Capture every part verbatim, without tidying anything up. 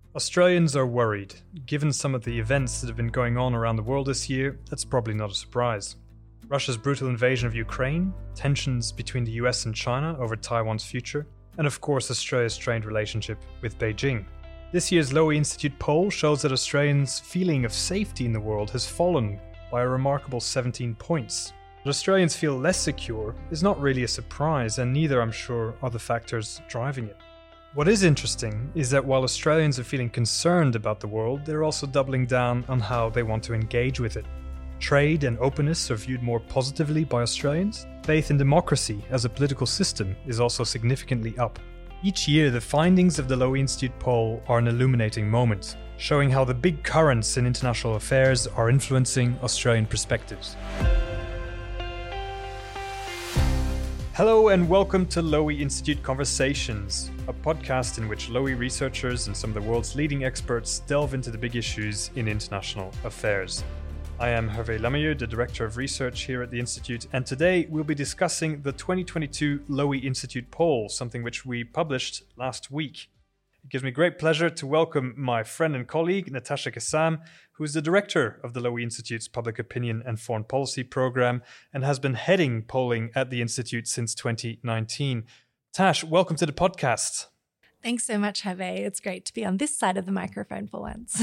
Australians are worried. Given some of the events that have been going on around the world this year, that's probably not a surprise. Russia's brutal invasion of Ukraine, tensions between the U S and China over Taiwan's future, and of course Australia's strained relationship with Beijing. This year's Lowy Institute poll shows that Australians' feeling of safety in the world has fallen by a remarkable seventeen points. That Australians feel less secure is not really a surprise, and neither, I'm sure, are the factors driving it. What is interesting is that while Australians are feeling concerned about the world, they're also doubling down on how they want to engage with it. Trade and openness are viewed more positively by Australians. Faith in democracy as a political system is also significantly up. Each year, the findings of the Lowy Institute poll are an illuminating moment, showing how the big currents in international affairs are influencing Australian perspectives. Hello and welcome to Lowy Institute Conversations, a podcast in which Lowy researchers and some of the world's leading experts delve into the big issues in international affairs. I am Hervé Lameyeux, the Director of Research here at the Institute, and today we'll be discussing the twenty twenty-two Lowy Institute poll, something which we published last week. It gives me great pleasure to welcome my friend and colleague, Natasha Kassam, who is the Director of the Lowy Institute's Public Opinion and Foreign Policy Program and has been heading polling at the Institute since twenty nineteen. Tash, welcome to the podcast. Thanks so much, Hervé. It's great to be on this side of the microphone for once.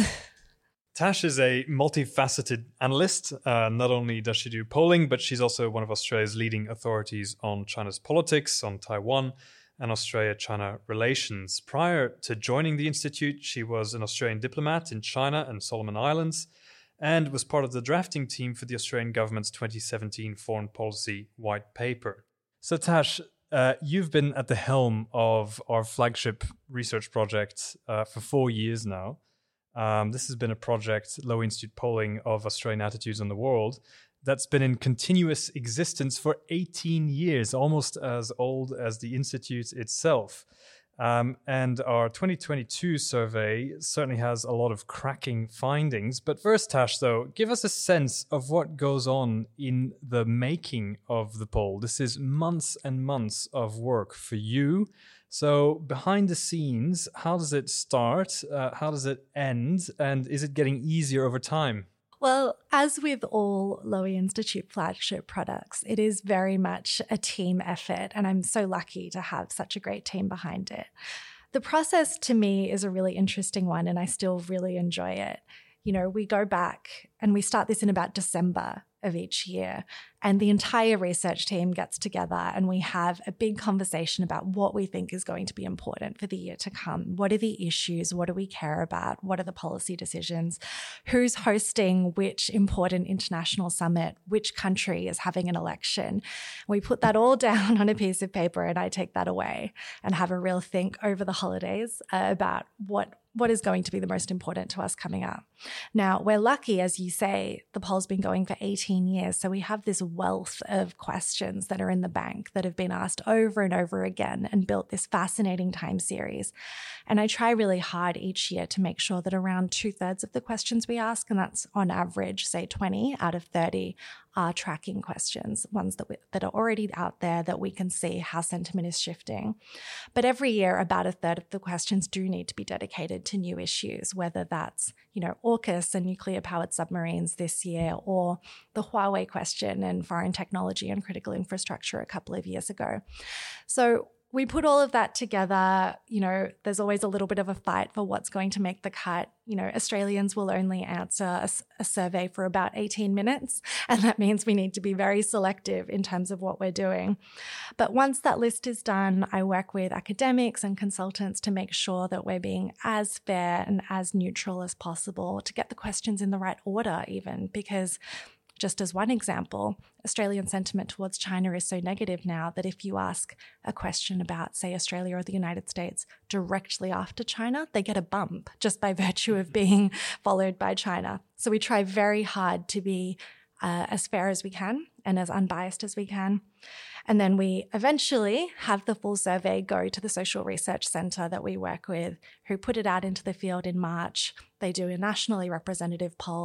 Tash is a multifaceted analyst. Uh, not only does she do polling, but she's also one of Australia's leading authorities on China's politics, on Taiwan, and Australia-China relations. Prior to joining the Institute, she was an Australian diplomat in China and Solomon Islands and was part of the drafting team for the Australian government's twenty seventeen Foreign Policy White Paper. So Tash, uh, you've been at the helm of our flagship research project uh, for four years now. Um, this has been a project, Lowy Institute Polling of Australian Attitudes on the World, that's been in continuous existence for eighteen years, almost as old as the Institute itself. Um, and our twenty twenty-two survey certainly has a lot of cracking findings. But first, Tash, though, give us a sense of what goes on in the making of the poll. This is months and months of work for you. So behind the scenes, how does it start? Uh, how does it end? And is it getting easier over time? Well, as with all Lowy Institute flagship products, it is very much a team effort, and I'm so lucky to have such a great team behind it. The process to me is a really interesting one, and I still really enjoy it. You know, we go back and we start this in about December of each year, and the entire research team gets together and we have a big conversation about what we think is going to be important for the year to come. What are the issues? What do we care about? What are the policy decisions? Who's hosting which important international summit? Which country is having an election? We put that all down on a piece of paper, and I take that away and have a real think over the holidays uh, about what what is going to be the most important to us coming up. Now, we're lucky, as you say, the poll's been going for eighteen years, so we have this wealth of questions that are in the bank that have been asked over and over again and built this fascinating time series. And I try really hard each year to make sure that around two-thirds of the questions we ask, and that's on average, say twenty out of thirty, are tracking questions, ones that we, that are already out there that we can see how sentiment is shifting. But every year, about a third of the questions do need to be dedicated to new issues, whether that's, you know, AUKUS and nuclear-powered submarines this year, or the Huawei question and foreign technology and critical infrastructure a couple of years ago. So we put all of that together. You know, there's always a little bit of a fight for what's going to make the cut. You know, Australians will only answer a, a survey for about eighteen minutes, and that means we need to be very selective in terms of what we're doing. But once that list is done, I work with academics and consultants to make sure that we're being as fair and as neutral as possible, to get the questions in the right order even, because just as one example, Australian sentiment towards China is so negative now that if you ask a question about, say, Australia or the United States directly after China, they get a bump just by virtue of being followed by China. So we try very hard to be uh, as fair as we can and as unbiased as we can. And then we eventually have the full survey go to the Social Research Centre that we work with, who put it out into the field in March. They do a nationally representative poll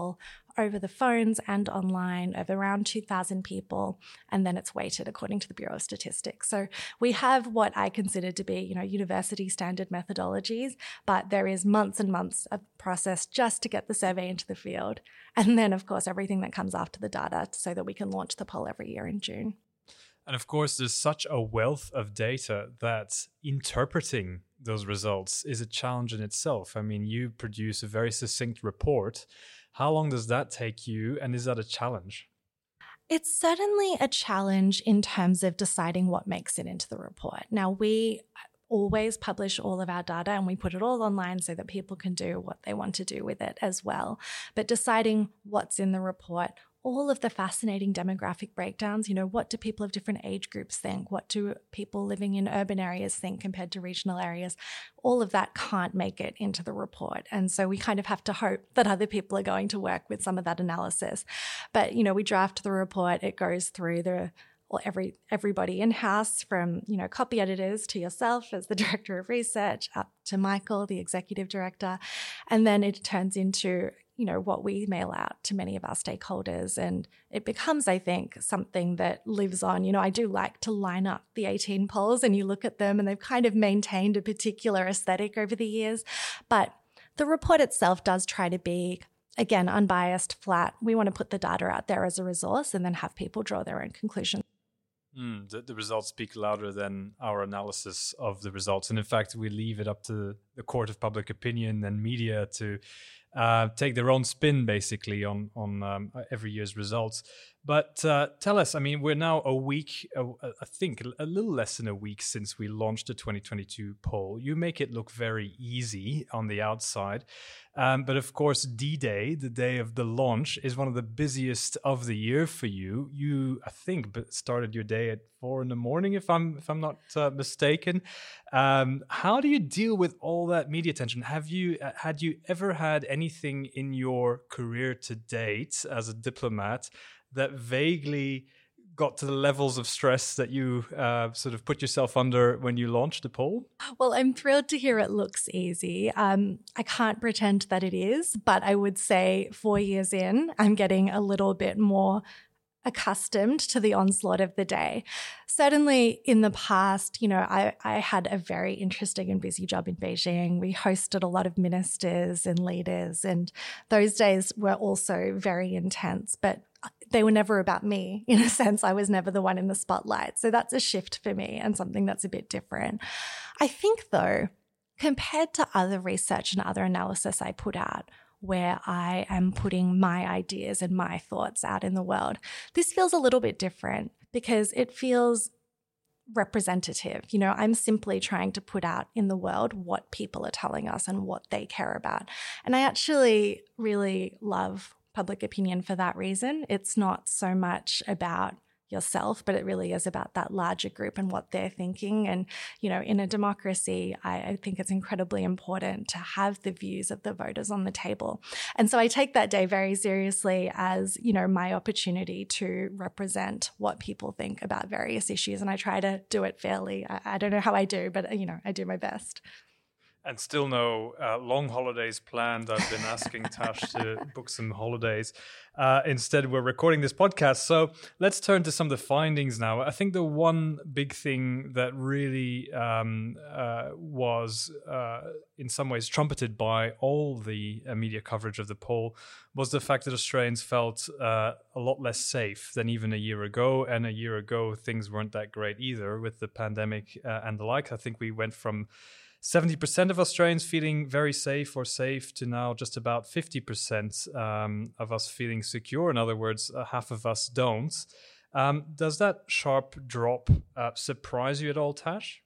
over the phones and online of around two thousand people, and then it's weighted according to the Bureau of Statistics. So we have what I consider to be, you know, university standard methodologies, but there is months and months of process just to get the survey into the field. And then, of course, everything that comes after the data so that we can launch the poll every year in June. And of course, there's such a wealth of data that interpreting those results is a challenge in itself. I mean, you produce a very succinct report. How long does that take you, and is that a challenge? It's certainly a challenge in terms of deciding what makes it into the report. Now, we always publish all of our data and we put it all online so that people can do what they want to do with it as well. But deciding what's in the report, all of the fascinating demographic breakdowns, you know, what do people of different age groups think? What do people living in urban areas think compared to regional areas? All of that can't make it into the report. And so we kind of have to hope that other people are going to work with some of that analysis. But, you know, we draft the report, it goes through the Well, every everybody in-house, from, you know, copy editors to yourself as the director of research, up to Michael, the executive director. And then it turns into, you know, what we mail out to many of our stakeholders. And it becomes, I think, something that lives on. You know, I do like to line up the eighteen polls and you look at them and they've kind of maintained a particular aesthetic over the years. But the report itself does try to be, again, unbiased, flat. We want to put the data out there as a resource and then have people draw their own conclusions. Mm, the, the results speak louder than our analysis of the results. And in fact, we leave it up to the court of public opinion and media to uh, take their own spin, basically, on, on um, every year's results. But uh, tell us, I mean, we're now a week, uh, I think a little less than a week since we launched the twenty twenty-two poll. You make it look very easy on the outside. Um, but of course, D-Day, the day of the launch, is one of the busiest of the year for you. You, I think, started your day at four in the morning, if I'm if I'm not uh, mistaken. Um, how do you deal with all that media attention? Have you uh, had you ever had anything in your career to date as a diplomat that vaguely got to the levels of stress that you uh, sort of put yourself under when you launched the poll? Well, I'm thrilled to hear it looks easy. Um, I can't pretend that it is, but I would say four years in, I'm getting a little bit more accustomed to the onslaught of the day. Certainly in the past, you know, I, I had a very interesting and busy job in Beijing. We hosted a lot of ministers and leaders, and those days were also very intense, but they were never about me. In a sense, I was never the one in the spotlight. So that's a shift for me and something that's a bit different. I think, though, compared to other research and other analysis I put out, where I am putting my ideas and my thoughts out in the world, this feels a little bit different because it feels representative. You know, I'm simply trying to put out in the world what people are telling us and what they care about. And I actually really love public opinion for that reason. It's not so much about yourself, but it really is about that larger group and what they're thinking. And, you know, in a democracy, I, I think it's incredibly important to have the views of the voters on the table. And so I take that day very seriously as, you know, my opportunity to represent what people think about various issues. And I try to do it fairly. I, I don't know how I do, but, you know, I do my best. And still no uh, long holidays planned. I've been asking Tash to book some holidays. Uh, instead, we're recording this podcast. So let's turn to some of the findings now. I think the one big thing that really um, uh, was uh, in some ways trumpeted by all the uh, media coverage of the poll was the fact that Australians felt uh, a lot less safe than even a year ago. And a year ago, things weren't that great either with the pandemic uh, and the like. I think we went from seventy percent of Australians feeling very safe or safe to now just about fifty percent um, of us feeling secure. In other words, uh, half of us don't. Um, does that sharp drop uh, surprise you at all, Tash?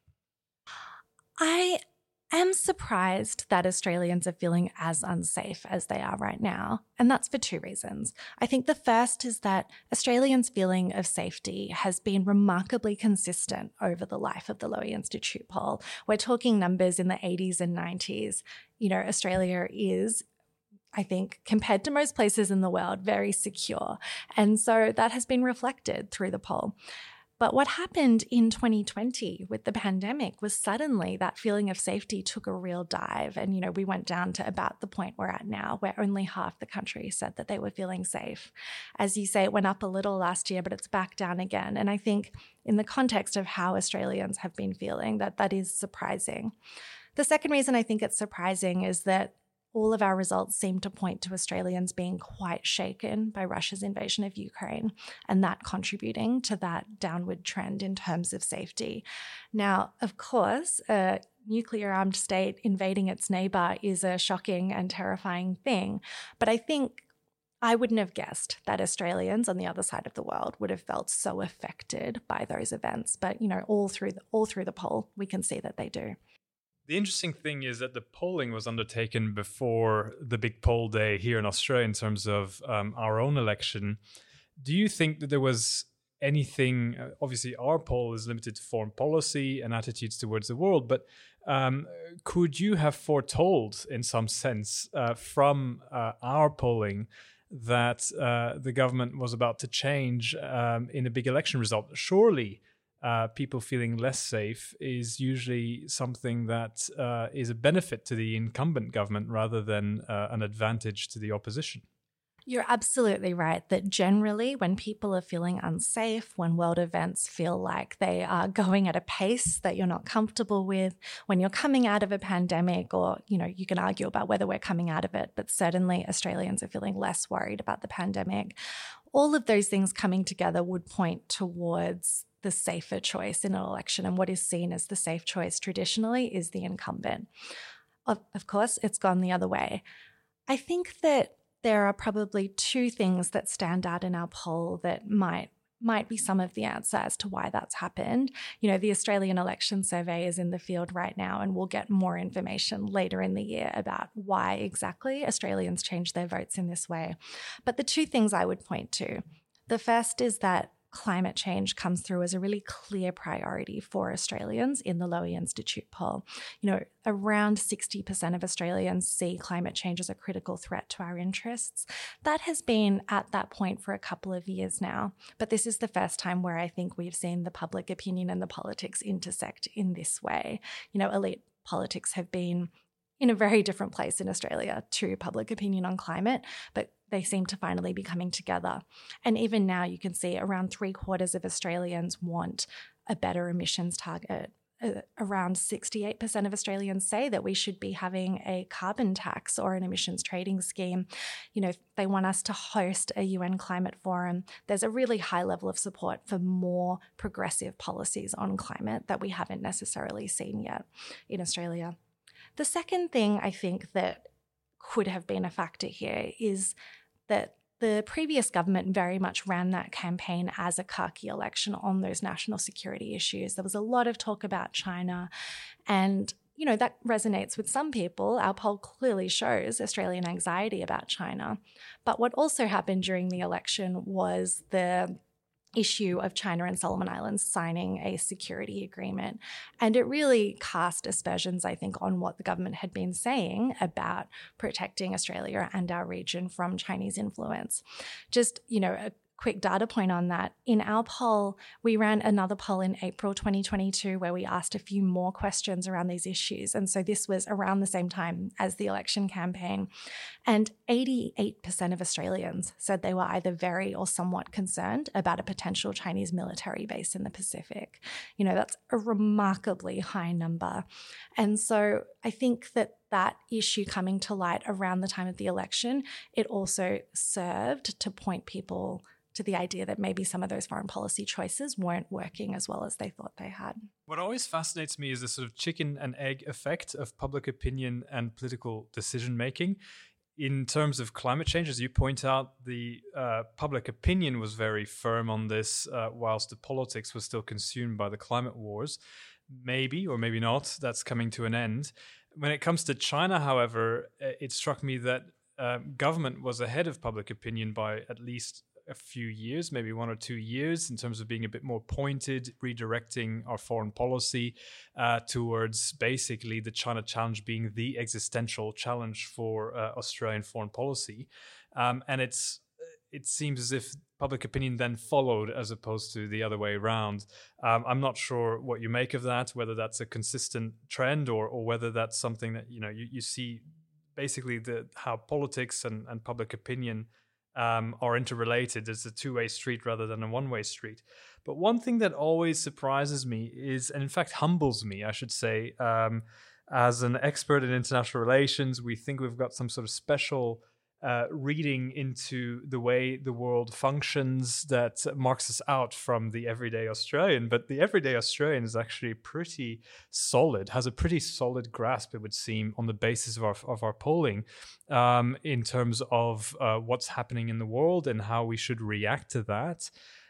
I am surprised that Australians are feeling as unsafe as they are right now. And that's for two reasons. I think the first is that Australians' feeling of safety has been remarkably consistent over the life of the Lowy Institute poll. We're talking numbers in the eighties and nineties. You know, Australia is, I think, compared to most places in the world, very secure. And so that has been reflected through the poll. But what happened in twenty twenty with the pandemic was suddenly that feeling of safety took a real dive. And, you know, we went down to about the point we're at now, where only half the country said that they were feeling safe. As you say, it went up a little last year, but it's back down again. And I think in the context of how Australians have been feeling, that that is surprising. The second reason I think it's surprising is that all of our results seem to point to Australians being quite shaken by Russia's invasion of Ukraine, and that contributing to that downward trend in terms of safety. Now, of course, a nuclear-armed state invading its neighbour is a shocking and terrifying thing, but I think I wouldn't have guessed that Australians on the other side of the world would have felt so affected by those events. But, you know, all through the, all through the poll, we can see that they do. The interesting thing is that the polling was undertaken before the big poll day here in Australia in terms of um, our own election. Do you think that there was anything, uh, obviously our poll is limited to foreign policy and attitudes towards the world, but um, could you have foretold in some sense uh, from uh, our polling that uh, the government was about to change um, in a big election result? Surely Uh, people feeling less safe is usually something that uh, is a benefit to the incumbent government rather than uh, an advantage to the opposition. You're absolutely right that generally when people are feeling unsafe, when world events feel like they are going at a pace that you're not comfortable with, when you're coming out of a pandemic, or, you know, you can argue about whether we're coming out of it, but certainly Australians are feeling less worried about the pandemic. All of those things coming together would point towards the safer choice in an election, and what is seen as the safe choice traditionally is the incumbent. Of, of course, it's gone the other way. I think that there are probably two things that stand out in our poll that might might be some of the answer as to why that's happened. You know, the Australian Election Survey is in the field right now, and we'll get more information later in the year about why exactly Australians changed their votes in this way. But the two things I would point to, the first is that climate change comes through as a really clear priority for Australians in the Lowy Institute poll. You know, around sixty percent of Australians see climate change as a critical threat to our interests. That has been at that point for a couple of years now, but this is the first time where I think we've seen the public opinion and the politics intersect in this way. You know, elite politics have been in a very different place in Australia to public opinion on climate, but they seem to finally be coming together. And even now you can see around three quarters of Australians want a better emissions target. Uh, around sixty-eight percent of Australians say that we should be having a carbon tax or an emissions trading scheme. You know, they want us to host a U N climate forum. There's a really high level of support for more progressive policies on climate that we haven't necessarily seen yet in Australia. The second thing I think that could have been a factor here is that the previous government very much ran that campaign as a khaki election on those national security issues. There was a lot of talk about China, and you know, that resonates with some people. Our poll clearly shows Australian anxiety about China. But what also happened during the election was the issue of China and Solomon Islands signing a security agreement. And it really cast aspersions, I think, on what the government had been saying about protecting Australia and our region from Chinese influence. Just, you know, a quick data point on that. In our poll, we ran another poll in April twenty twenty-two where we asked a few more questions around these issues. And so this was around the same time as the election campaign. And eighty-eight percent of Australians said they were either very or somewhat concerned about a potential Chinese military base in the Pacific. You know, that's a remarkably high number. And so I think that that issue coming to light around the time of the election, it also served to point people to the idea that maybe some of those foreign policy choices weren't working as well as they thought they had. What always fascinates me is the sort of chicken and egg effect of public opinion and political decision making. In terms of climate change, as you point out, the uh, public opinion was very firm on this, uh, whilst the politics was still consumed by the climate wars. Maybe, or maybe not, that's coming to an end. When it comes to China, however, it struck me that uh, government was ahead of public opinion by at least a few years, maybe one or two years, in terms of being a bit more pointed, redirecting our foreign policy uh, towards basically the China challenge being the existential challenge for uh, Australian foreign policy. Um, and it's it seems as if public opinion then followed as opposed to the other way around. Um, I'm not sure what you make of that, whether that's a consistent trend or or whether that's something that, you know, you, you see basically the how politics and, and public opinion um, are interrelated. It's a two-way street rather than a one-way street. But one thing that always surprises me is, and in fact humbles me, I should say, um, as an expert in international relations, we think we've got some sort of special uh, reading into the way the world functions that marks us out from the everyday Australian. But the everyday Australian is actually pretty solid, has a pretty solid grasp, it would seem, on the basis of our of our polling um, in terms of uh, what's happening in the world and how we should react to that.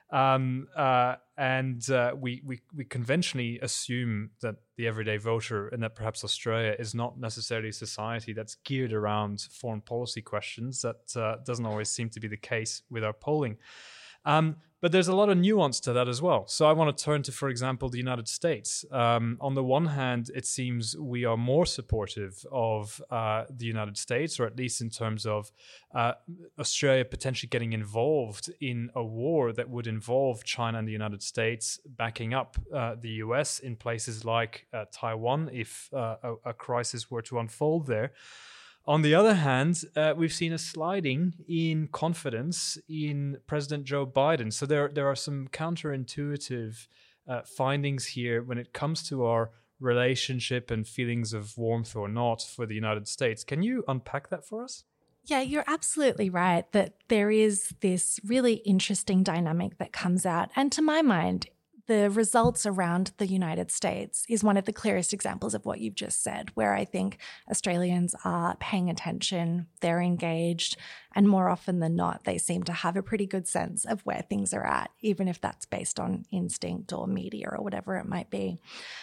Um, uh, and uh, we, we we conventionally assume that the everyday voter and that perhaps Australia is not necessarily a society that's geared around foreign policy questions. That uh, doesn't always seem to be the case with our polling. Um, but there's a lot of nuance to that as well. So I want to turn to, for example, the United States. Um, on the one hand, it seems we are more supportive of uh, the United States, or at least in terms of uh, Australia potentially getting involved in a war that would involve China and the United States backing up uh, the U S in places like uh, Taiwan if uh, a, a crisis were to unfold there. On the other hand, uh, we've seen a sliding in confidence in President Joe Biden. So there, there are some counterintuitive uh, findings here when it comes to our relationship and feelings of warmth or not for the United States. Can you unpack that for us? Yeah, you're absolutely right that there is this really interesting dynamic that comes out. And to my mind, the results around the United States is one of the clearest examples of what you've just said, where I think Australians are paying attention, they're engaged, and more often than not, they seem to have a pretty good sense of where things are at, even if that's based on instinct or media or whatever it might be.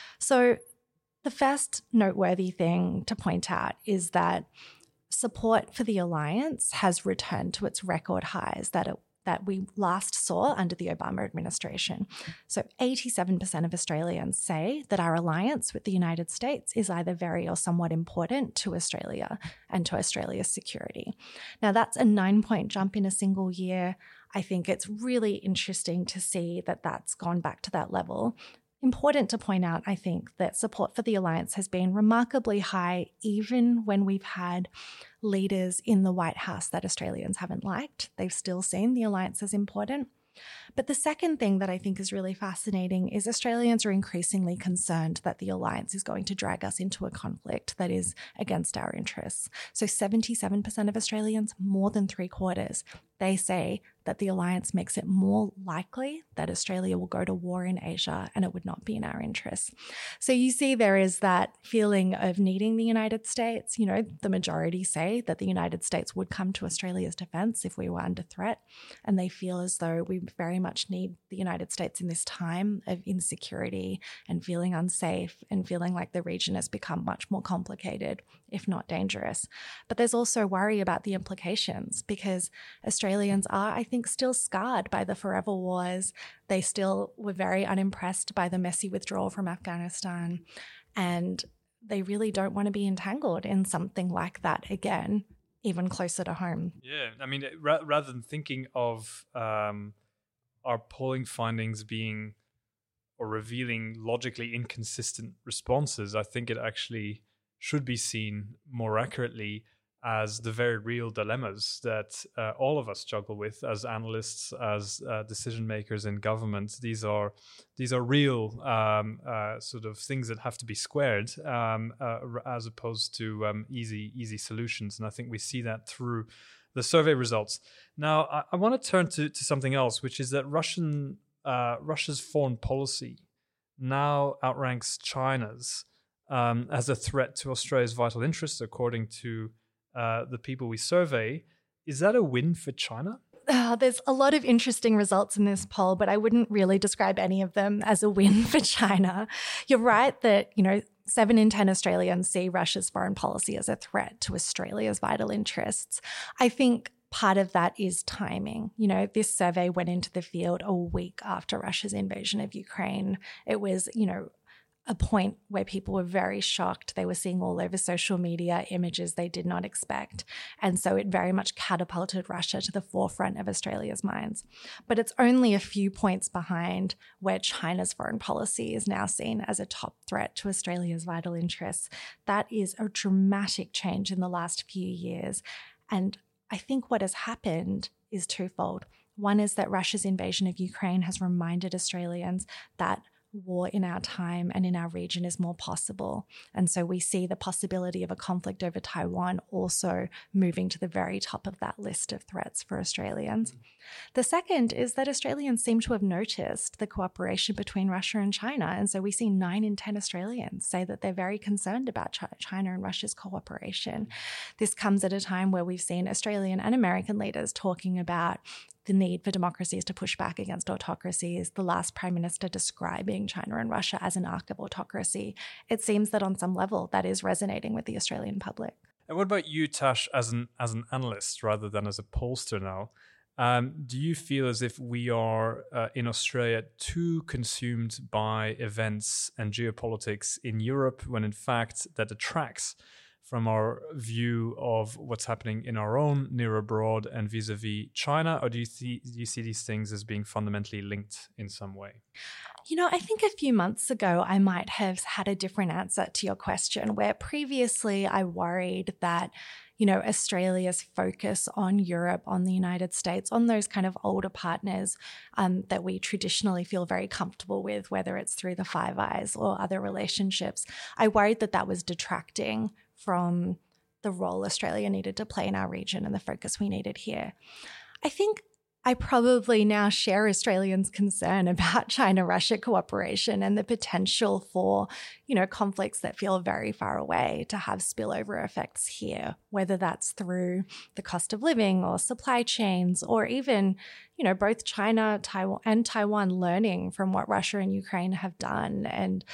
So the first noteworthy thing to point out is that support for the alliance has returned to its record highs that it that we last saw under the Obama administration. So eighty-seven percent of Australians say that our alliance with the United States is either very or somewhat important to Australia and to Australia's security. Now, that's a nine-point jump in a single year. I think it's really interesting to see that that's gone back to that level. Important to point out, I think, that support for the alliance has been remarkably high even when we've had leaders in the White House that Australians haven't liked. They've still seen the alliance as important. But the second thing that I think is really fascinating is Australians are increasingly concerned that the alliance is going to drag us into a conflict that is against our interests. So seventy-seven percent of Australians, more than three quarters, they say that the alliance makes it more likely that Australia will go to war in Asia and it would not be in our interests. So you see there is that feeling of needing the United States. You know, the majority say that the United States would come to Australia's defense if we were under threat, and they feel as though we very much need the United States in this time of insecurity and feeling unsafe and feeling like the region has become much more complicated, if not dangerous. But there's also worry about the implications because Australians are, I think, still scarred by the forever wars. They still were very unimpressed by the messy withdrawal from Afghanistan, and they really don't want to be entangled in something like that again, even closer to home. Yeah, I mean, ra- rather than thinking of um, our polling findings being or revealing logically inconsistent responses, I think it actually should be seen more accurately as the very real dilemmas that uh, all of us juggle with as analysts, as uh, decision makers in government. These are these are real um, uh, sort of things that have to be squared, um, uh, as opposed to um, easy easy solutions. And I think we see that through the survey results. Now, I, I want to turn to, to something else, which is that Russian uh, Russia's foreign policy now outranks China's um, as a threat to Australia's vital interests, according to Uh, the people we survey. Is that a win for China? Uh, there's a lot of interesting results in this poll, but I wouldn't really describe any of them as a win for China. You're right that, you know, seven in ten Australians see Russia's foreign policy as a threat to Australia's vital interests. I think part of that is timing. You know, this survey went into the field a week after Russia's invasion of Ukraine. It was, you know, a point where people were very shocked. They were seeing all over social media images they did not expect. And so it very much catapulted Russia to the forefront of Australia's minds. But it's only a few points behind where China's foreign policy is now seen as a top threat to Australia's vital interests. That is a dramatic change in the last few years. And I think what has happened is twofold. One is that Russia's invasion of Ukraine has reminded Australians that war in our time and in our region is more possible. And so we see the possibility of a conflict over Taiwan also moving to the very top of that list of threats for Australians. The second is that Australians seem to have noticed the cooperation between Russia and China. And so we see nine in ten Australians say that they're very concerned about China and Russia's cooperation. This comes at a time where we've seen Australian and American leaders talking about the need for democracies to push back against autocracies, the last prime minister describing China and Russia as an arc of autocracy. It seems that on some level that is resonating with the Australian public. And what about you, Tash, as an as an analyst rather than as a pollster now? Um, do you feel as if we are uh, in Australia too consumed by events and geopolitics in Europe when in fact that detracts from our view of what's happening in our own near abroad and vis-a-vis China? Or do you, see, do you see these things as being fundamentally linked in some way? You know, I think a few months ago, I might have had a different answer to your question, where previously I worried that, you know, Australia's focus on Europe, on the United States, on those kind of older partners um, that we traditionally feel very comfortable with, whether it's through the Five Eyes or other relationships, I worried that that was detracting from the role Australia needed to play in our region and the focus we needed here. I think I probably now share Australians' concern about China-Russia cooperation and the potential for, you know, conflicts that feel very far away to have spillover effects here, whether that's through the cost of living or supply chains, or even, you know, both China, Taiwan, and Taiwan learning from what Russia and Ukraine have done and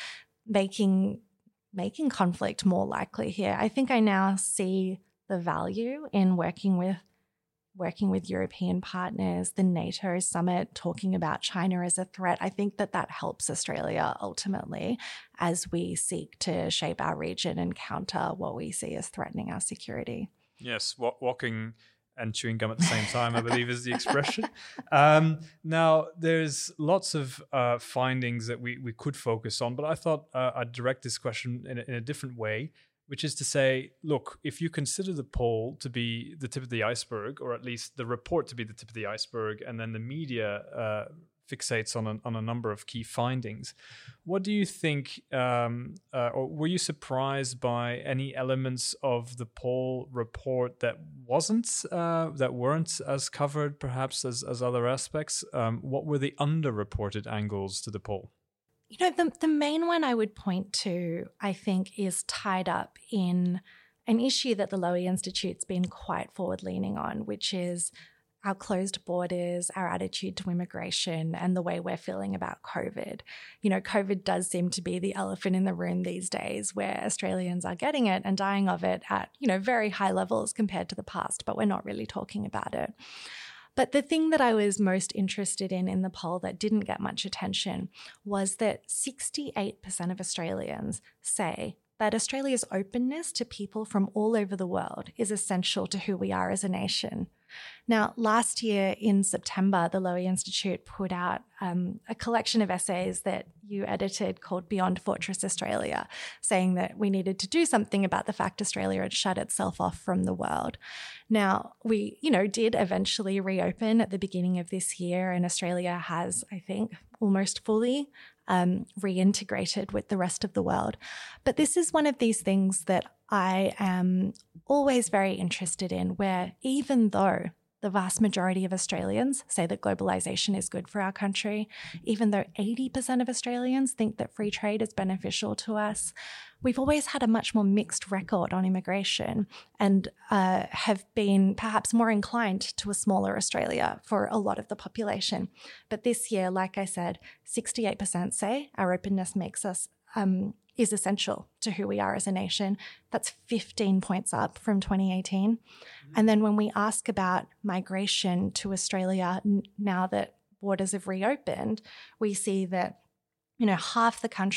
making making conflict more likely here. I think I now see the value in working with working with European partners, the NATO summit, talking about China as a threat. I think that that helps Australia ultimately as we seek to shape our region and counter what we see as threatening our security. Yes, w- walking and chewing gum at the same time, I believe is the expression. Um, now, there's lots of uh, findings that we, we could focus on, but I thought uh, I'd direct this question in a, in a different way, which is to say, look, if you consider the poll to be the tip of the iceberg, or at least the report to be the tip of the iceberg, and then the media uh, fixates on a, on a number of key findings, what do you think, um, uh, or were you surprised by any elements of the poll report that wasn't, uh, that weren't as covered perhaps as, as other aspects? Um, what were the underreported angles to the poll? You know, the, the main one I would point to, I think, is tied up in an issue that the Lowy Institute's been quite forward-leaning on, which is our closed borders, our attitude to immigration, and the way we're feeling about COVID. You know, COVID does seem to be the elephant in the room these days, where Australians are getting it and dying of it at, you know, very high levels compared to the past, but we're not really talking about it. But the thing that I was most interested in in the poll that didn't get much attention was that sixty-eight percent of Australians say that Australia's openness to people from all over the world is essential to who we are as a nation. Now, last year in September, the Lowy Institute put out um, a collection of essays that you edited called Beyond Fortress Australia, saying that we needed to do something about the fact Australia had shut itself off from the world. Now, we, you know, did eventually reopen at the beginning of this year, and Australia has, I think, almost fully um, reintegrated with the rest of the world. But this is one of these things that I am always very interested in, where even though the vast majority of Australians say that globalization is good for our country, even though eighty percent of Australians think that free trade is beneficial to us, we've always had a much more mixed record on immigration and uh, have been perhaps more inclined to a smaller Australia for a lot of the population. But this year, like I said, sixty-eight percent say our openness makes us um, is essential to who we are as a nation. That's fifteen points up from twenty eighteen. Mm-hmm. And then when we ask about migration to Australia n- now that borders have reopened, we see that, you know, half the country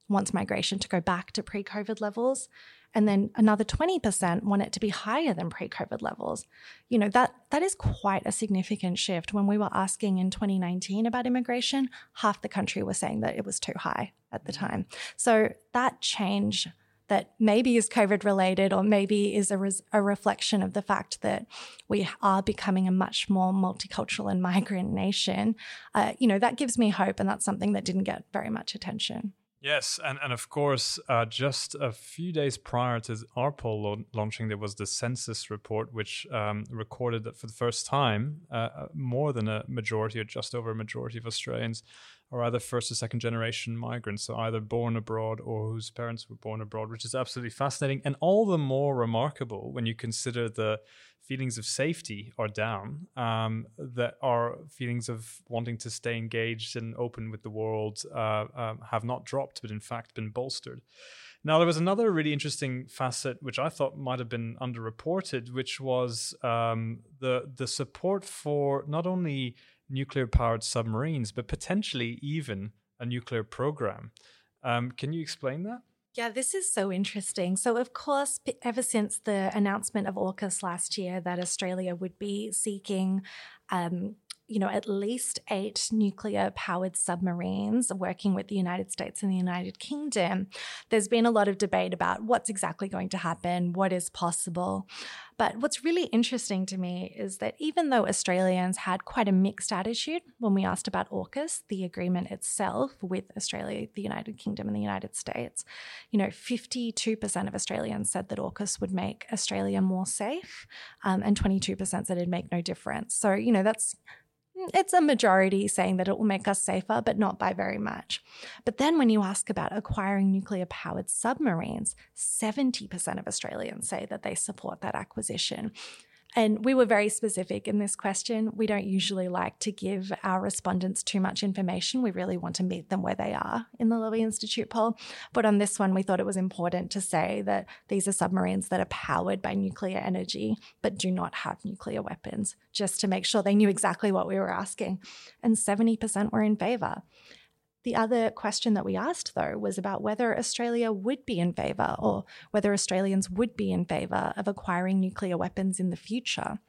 wants migration to go back to pre-COVID levels. And then another twenty percent want it to be higher than pre-COVID levels. You know, that that is quite a significant shift. When we were asking in twenty nineteen about immigration, half the country was saying that it was too high at the time. So that change that maybe is COVID related or maybe is a, res- a reflection of the fact that we are becoming a much more multicultural and migrant nation, uh, you know, that gives me hope, and that's something that didn't get very much attention. Yes, and, and of course, uh, just a few days prior to our poll lo- launching, there was the census report, which um, recorded that for the first time, uh, more than a majority or just over a majority of Australians are either first or second generation migrants, so either born abroad or whose parents were born abroad, which is absolutely fascinating and all the more remarkable when you consider the feelings of safety are down, um, that our feelings of wanting to stay engaged and open with the world uh, um, have not dropped, but in fact been bolstered. Now, there was another really interesting facet, which I thought might have been underreported, which was um, the the support for not only nuclear-powered submarines, but potentially even a nuclear program. Um, can you explain that? Yeah, this is so interesting. So, of course, ever since the announcement of AUKUS last year that Australia would be seeking, um, you know, at least eight nuclear-powered submarines working with the United States and the United Kingdom, there's been a lot of debate about what's exactly going to happen, what is possible. But what's really interesting to me is that even though Australians had quite a mixed attitude when we asked about AUKUS, the agreement itself with Australia, the United Kingdom and the United States, you know, fifty-two percent of Australians said that AUKUS would make Australia more safe, um, and twenty-two percent said it'd make no difference. So, you know, that's it's a majority saying that it will make us safer, but not by very much. But then when you ask about acquiring nuclear-powered submarines, seventy percent of Australians say that they support that acquisition. And we were very specific in this question. We don't usually like to give our respondents too much information. We really want to meet them where they are in the Lowy Institute poll. But on this one, we thought it was important to say that these are submarines that are powered by nuclear energy, but do not have nuclear weapons, just to make sure they knew exactly what we were asking. And seventy percent were in favour. The other question that we asked, though, was about whether Australia would be in favour or whether Australians would be in favour of acquiring nuclear weapons in the future.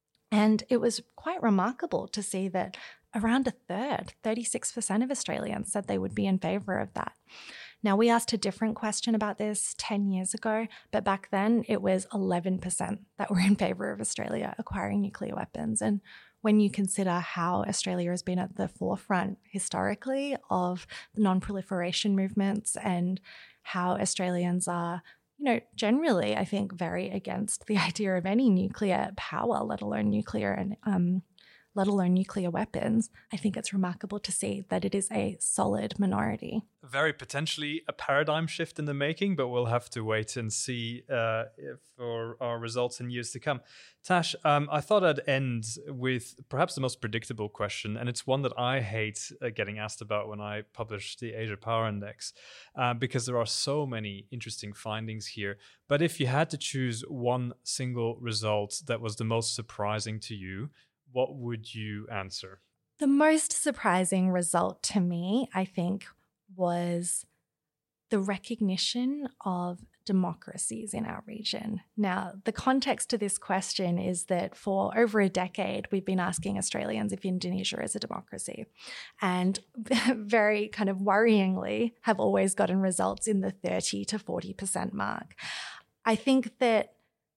And it was quite remarkable to see that around a third, thirty-six percent of Australians said they would be in favour of that. Now, we asked a different question about this ten years ago, but back then it was eleven percent that were in favour of Australia acquiring nuclear weapons. And when you consider how Australia has been at the forefront historically of non-proliferation movements and how Australians are, you know, generally, I think, very against the idea of any nuclear power, let alone nuclear and um, let alone nuclear weapons, I think it's remarkable to see that it is a solid minority. Very potentially a paradigm shift in the making, but we'll have to wait and see uh, for our results in years to come. Tash, um, I thought I'd end with perhaps the most predictable question, and it's one that I hate uh, getting asked about when I publish the Asia Power Index, uh, because there are so many interesting findings here. But if you had to choose one single result that was the most surprising to you, what would you answer? The most surprising result to me, I think, was the recognition of democracies in our region. Now, the context to this question is that for over a decade, we've been asking Australians if Indonesia is a democracy, and very kind of worryingly have always gotten results in the thirty to forty percent mark. I think that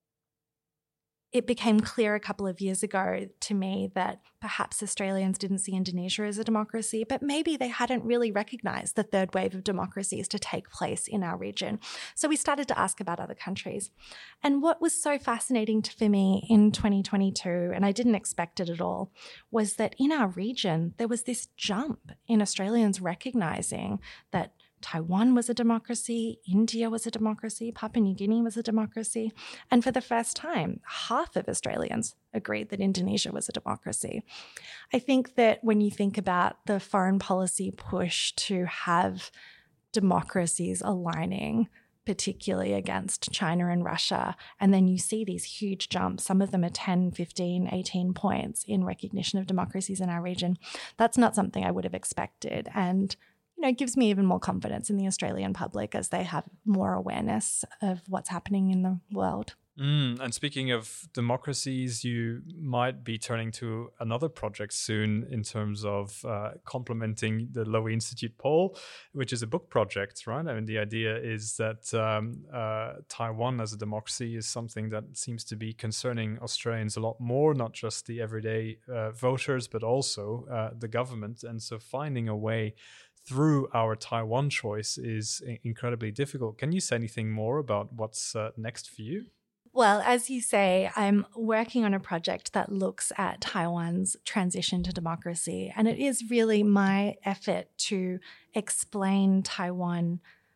it became clear a couple of years ago to me that perhaps Australians didn't see Indonesia as a democracy, but maybe they hadn't really recognised the third wave of democracies to take place in our region. So we started to ask about other countries. And what was so fascinating for me in twenty twenty-two, and I didn't expect it at all, was that in our region, there was this jump in Australians recognising that Taiwan was a democracy, India was a democracy, Papua New Guinea was a democracy. And for the first time, half of Australians agreed that Indonesia was a democracy. I think that when you think about the foreign policy push to have democracies aligning, particularly against China and Russia, and then you see these huge jumps, some of them are ten, fifteen, eighteen points in recognition of democracies in our region, that's not something I would have expected. And you know, gives me even more confidence in the Australian public as they have more awareness of what's happening in the world. Mm, and speaking of democracies, you might be turning to another project soon in terms of uh, complementing the Lowy Institute poll, which is a book project, right? I mean, the idea is that um, uh, Taiwan as a democracy is something that seems to be concerning Australians a lot more, not just the everyday uh, voters, but also uh, the government. And so finding a way through our Taiwan choice is incredibly difficult. Can you say anything more about what's uh, next for you? Well, as you say, I'm working on a project that looks at Taiwan's transition to democracy. And it is really my effort to explain Taiwan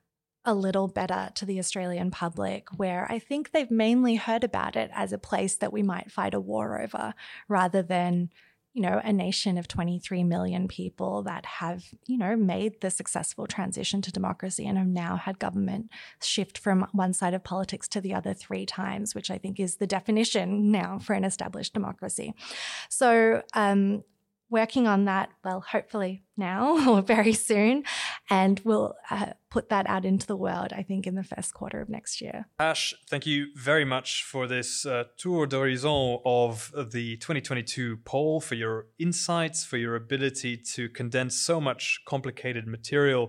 a little better to the Australian public, where I think they've mainly heard about it as a place that we might fight a war over, rather than, you know, a nation of twenty-three million people that have, you know, made the successful transition to democracy and have now had government shift from one side of politics to the other three times, which I think is the definition now for an established democracy. So, um, working on that, well, hopefully now or very soon, and we'll uh, put that out into the world, I think, in the first quarter of next year. Ash, thank you very much for this uh, tour d'horizon of the twenty twenty-two poll, for your insights, for your ability to condense so much complicated material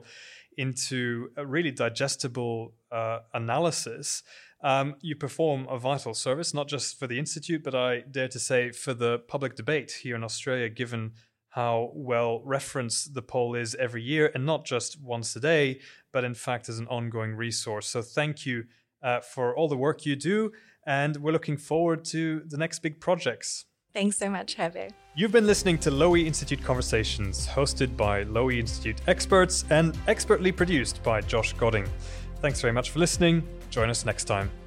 into a really digestible uh, analysis. Um, you perform a vital service, not just for the Institute, but I dare to say for the public debate here in Australia, given how well referenced the poll is every year, and not just once a day, but in fact as an ongoing resource. So thank you uh, for all the work you do, and we're looking forward to the next big projects. Thanks so much, Hervé. You've been listening to Lowy Institute Conversations, hosted by Lowy Institute experts and expertly produced by Josh Godding. Thanks very much for listening. Join us next time.